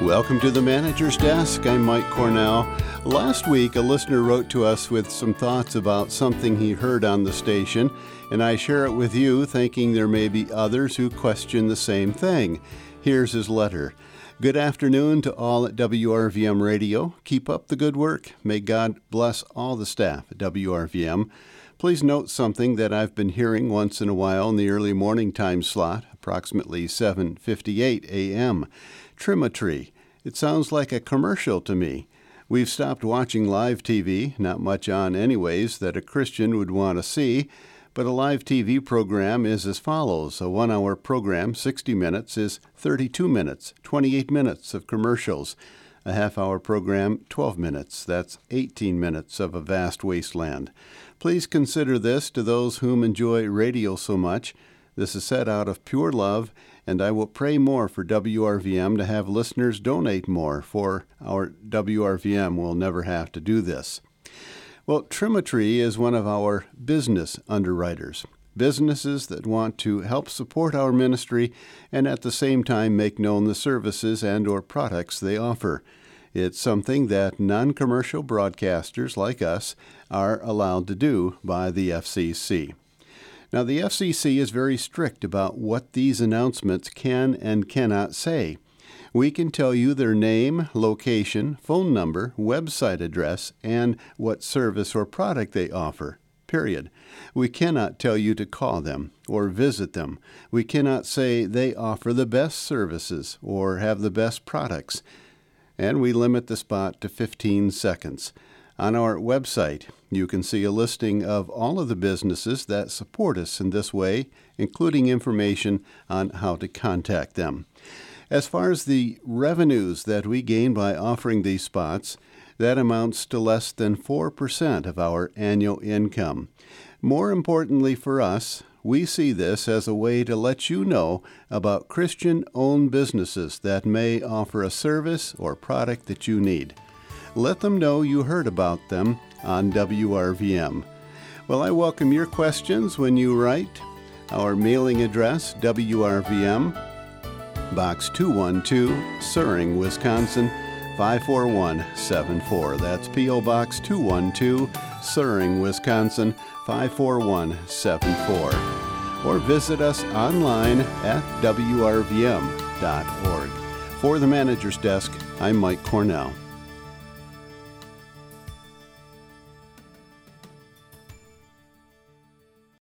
Welcome to the Manager's Desk. I'm Mike Cornell. Last week, a listener wrote to us with some thoughts about something he heard on the station, and I share it with you, thinking there may be others who question the same thing. Here's his letter. Good afternoon to all at WRVM Radio. Keep up the good work. May God bless all the staff at WRVM. Please note something that I've been hearing once in a while in the early morning time slot, approximately 7:58 a.m. Trimetry. It sounds like a commercial to me. We've stopped watching live TV, not much on anyways that a Christian would want to see, but a live TV program is as follows. A 1-hour program, 60 minutes, is 32 minutes, 28 minutes of commercials. A half-hour program, 12 minutes. That's 18 minutes of a vast wasteland. Please consider this to those whom enjoy radio so much. This is said out of pure love, and I will pray more for WRVM to have listeners donate more, for our WRVM will never have to do this. Well, Trimetry is one of our business underwriters, businesses that want to help support our ministry and at the same time make known the services and or products they offer. It's something that non-commercial broadcasters like us are allowed to do by the FCC. Now, the FCC is very strict about what these announcements can and cannot say. We can tell you their name, location, phone number, website address, and what service or product they offer, period. We cannot tell you to call them or visit them. We cannot say they offer the best services or have the best products. And we limit the spot to 15 seconds. On our website, you can see a listing of all of the businesses that support us in this way, including information on how to contact them. As far as the revenues that we gain by offering these spots, that amounts to less than 4% of our annual income. More importantly for us, we see this as a way to let you know about Christian-owned businesses that may offer a service or product that you need. Let them know you heard about them on WRVM. Well, I welcome your questions when you write. Our mailing address, WRVM, Box 212, Suring, Wisconsin, 54174. That's P.O. Box 212, Suring, Wisconsin, 54174. Or visit us online at WRVM.org. For the Manager's Desk, I'm Mike Cornell.